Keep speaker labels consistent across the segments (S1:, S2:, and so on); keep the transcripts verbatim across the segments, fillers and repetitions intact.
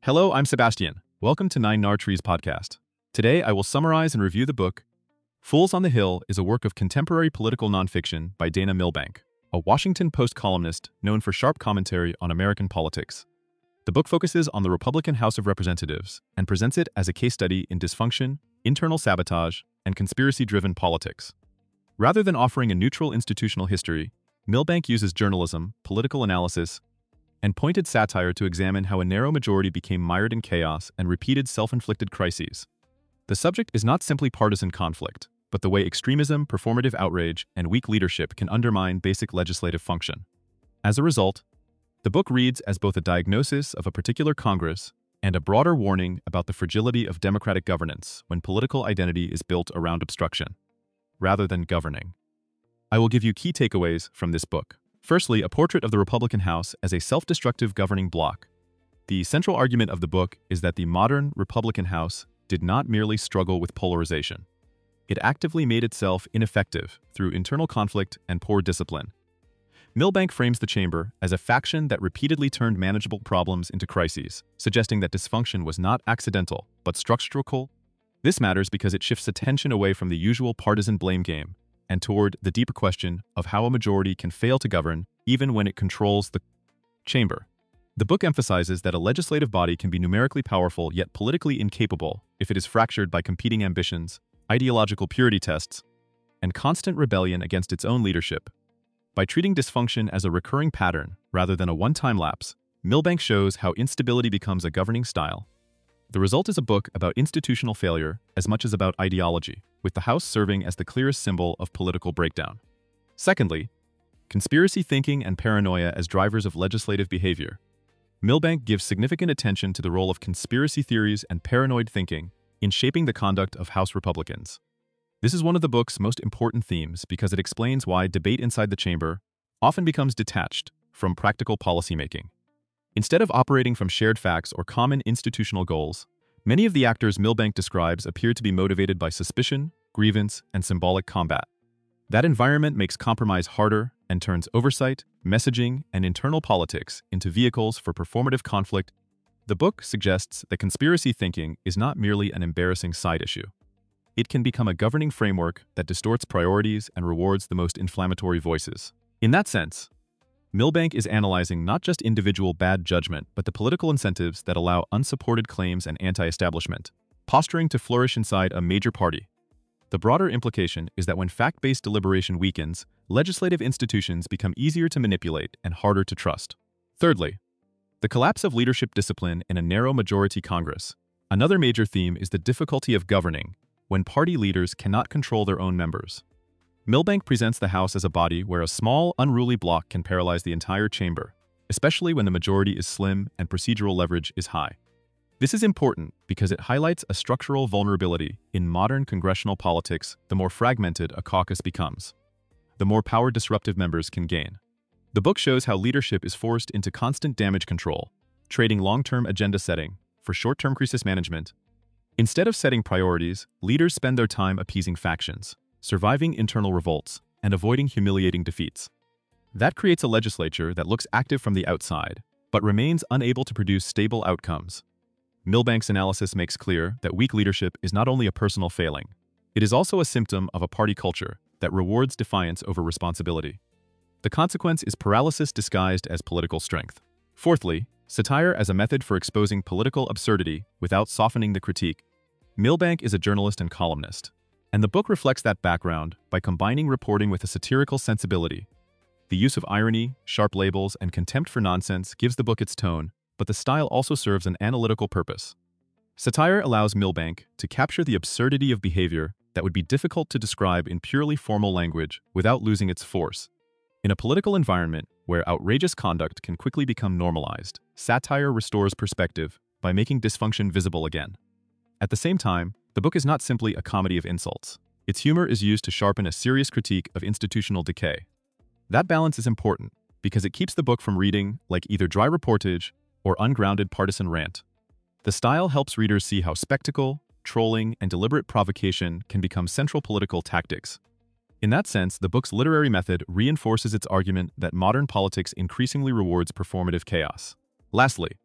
S1: Hello, I'm Sebastian. Welcome to Nine Nar Trees podcast. Today, I will summarize and review the book Fools on the Hill is a work of contemporary political nonfiction by Dana Milbank, a Washington Post columnist known for sharp commentary on American politics. The book focuses on the Republican House of Representatives and presents it as a case study in dysfunction, internal sabotage, and conspiracy-driven politics. Rather than offering a neutral institutional history, Milbank uses journalism, political analysis, and pointed satire to examine how a narrow majority became mired in chaos and repeated self-inflicted crises. The subject is not simply partisan conflict, but the way extremism, performative outrage, and weak leadership can undermine basic legislative function. As a result, the book reads as both a diagnosis of a particular Congress and a broader warning about the fragility of democratic governance when political identity is built around obstruction, rather than governing. I will give you key takeaways from this book. Firstly, a portrait of the Republican House as a self-destructive governing bloc. The central argument of the book is that the modern Republican House did not merely struggle with polarization. It actively made itself ineffective through internal conflict and poor discipline. Milbank frames the chamber as a faction that repeatedly turned manageable problems into crises, suggesting that dysfunction was not accidental, but structural. This matters because it shifts attention away from the usual partisan blame game and toward the deeper question of how a majority can fail to govern even when it controls the chamber. The book emphasizes that a legislative body can be numerically powerful yet politically incapable if it is fractured by competing ambitions, ideological purity tests, and constant rebellion against its own leadership. By treating dysfunction as a recurring pattern rather than a one-time lapse, Milbank shows how instability becomes a governing style. The result is a book about institutional failure as much as about ideology, with the House serving as the clearest symbol of political breakdown. Secondly, conspiracy thinking and paranoia as drivers of legislative behavior. Milbank gives significant attention to the role of conspiracy theories and paranoid thinking in shaping the conduct of House Republicans. This is one of the book's most important themes because it explains why debate inside the chamber often becomes detached from practical policymaking. Instead of operating from shared facts or common institutional goals, many of the actors Milbank describes appear to be motivated by suspicion, grievance, and symbolic combat. That environment makes compromise harder and turns oversight, messaging, and internal politics into vehicles for performative conflict. The book suggests that conspiracy thinking is not merely an embarrassing side issue. It can become a governing framework that distorts priorities and rewards the most inflammatory voices. In that sense, Milbank is analyzing not just individual bad judgment, but the political incentives that allow unsupported claims and anti-establishment posturing to flourish inside a major party. The broader implication is that when fact-based deliberation weakens, legislative institutions become easier to manipulate and harder to trust. Thirdly, the collapse of leadership discipline in a narrow majority Congress. Another major theme is the difficulty of governing when party leaders cannot control their own members. Milbank presents the House as a body where a small, unruly bloc can paralyze the entire chamber, especially when the majority is slim and procedural leverage is high. This is important because it highlights a structural vulnerability in modern congressional politics. The more fragmented a caucus becomes, the more power disruptive members can gain. The book shows how leadership is forced into constant damage control, trading long-term agenda setting for short-term crisis management. Instead of setting priorities, leaders spend their time appeasing factions, surviving internal revolts, and avoiding humiliating defeats. That creates a legislature that looks active from the outside, but remains unable to produce stable outcomes. Milbank's analysis makes clear that weak leadership is not only a personal failing, it is also a symptom of a party culture that rewards defiance over responsibility. The consequence is paralysis disguised as political strength. Fourthly, satire as a method for exposing political absurdity without softening the critique. Milbank is a journalist and columnist, and the book reflects that background by combining reporting with a satirical sensibility. The use of irony, sharp labels, and contempt for nonsense gives the book its tone, but the style also serves an analytical purpose. Satire allows Milbank to capture the absurdity of behavior that would be difficult to describe in purely formal language without losing its force. In a political environment where outrageous conduct can quickly become normalized, satire restores perspective by making dysfunction visible again. At the same time, the book is not simply a comedy of insults. Its humor is used to sharpen a serious critique of institutional decay. That balance is important because it keeps the book from reading like either dry reportage or ungrounded partisan rant. The style helps readers see how spectacle, trolling, and deliberate provocation can become central political tactics. In that sense, the book's literary method reinforces its argument that modern politics increasingly rewards performative chaos. Lastly,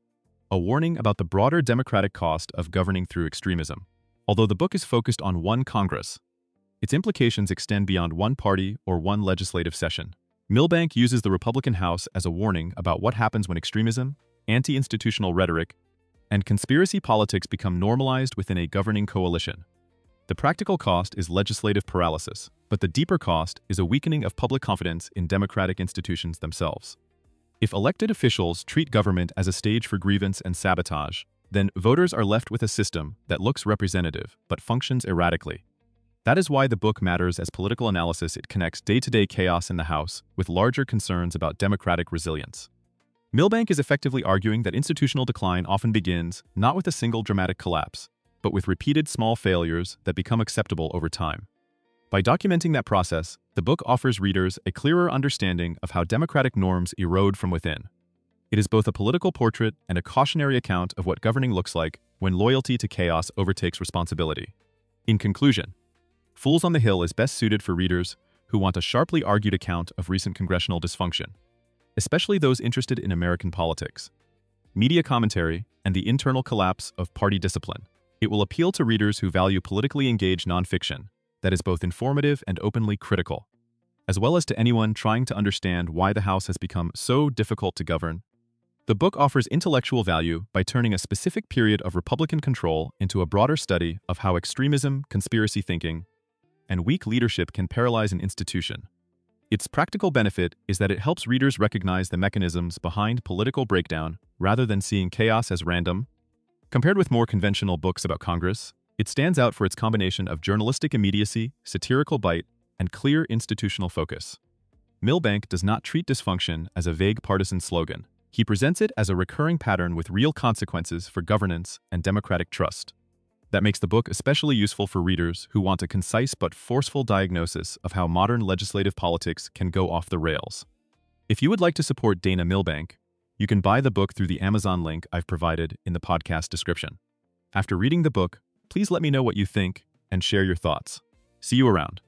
S1: a warning about the broader democratic cost of governing through extremism. Although the book is focused on one Congress, its implications extend beyond one party or one legislative session. Milbank uses the Republican House as a warning about what happens when extremism, anti-institutional rhetoric, and conspiracy politics become normalized within a governing coalition. The practical cost is legislative paralysis, but the deeper cost is a weakening of public confidence in democratic institutions themselves. If elected officials treat government as a stage for grievance and sabotage, then voters are left with a system that looks representative but functions erratically. That is why the book matters as political analysis. It connects day-to-day chaos in the House with larger concerns about democratic resilience. Milbank is effectively arguing that institutional decline often begins not with a single dramatic collapse, but with repeated small failures that become acceptable over time. By documenting that process, the book offers readers a clearer understanding of how democratic norms erode from within. It is both a political portrait and a cautionary account of what governing looks like when loyalty to chaos overtakes responsibility. In conclusion, Fools on the Hill is best suited for readers who want a sharply argued account of recent congressional dysfunction, especially those interested in American politics, media commentary, and the internal collapse of party discipline. It will appeal to readers who value politically engaged nonfiction that is both informative and openly critical, as well as to anyone trying to understand why the House has become so difficult to govern. The book offers intellectual value by turning a specific period of Republican control into a broader study of how extremism, conspiracy thinking, and weak leadership can paralyze an institution. Its practical benefit is that it helps readers recognize the mechanisms behind political breakdown rather than seeing chaos as random. Compared with more conventional books about Congress, it stands out for its combination of journalistic immediacy, satirical bite, and clear institutional focus. Milbank does not treat dysfunction as a vague partisan slogan. He presents it as a recurring pattern with real consequences for governance and democratic trust. That makes the book especially useful for readers who want a concise but forceful diagnosis of how modern legislative politics can go off the rails. If you would like to support Dana Milbank, you can buy the book through the Amazon link I've provided in the podcast description. After reading the book, please let me know what you think and share your thoughts. See you around.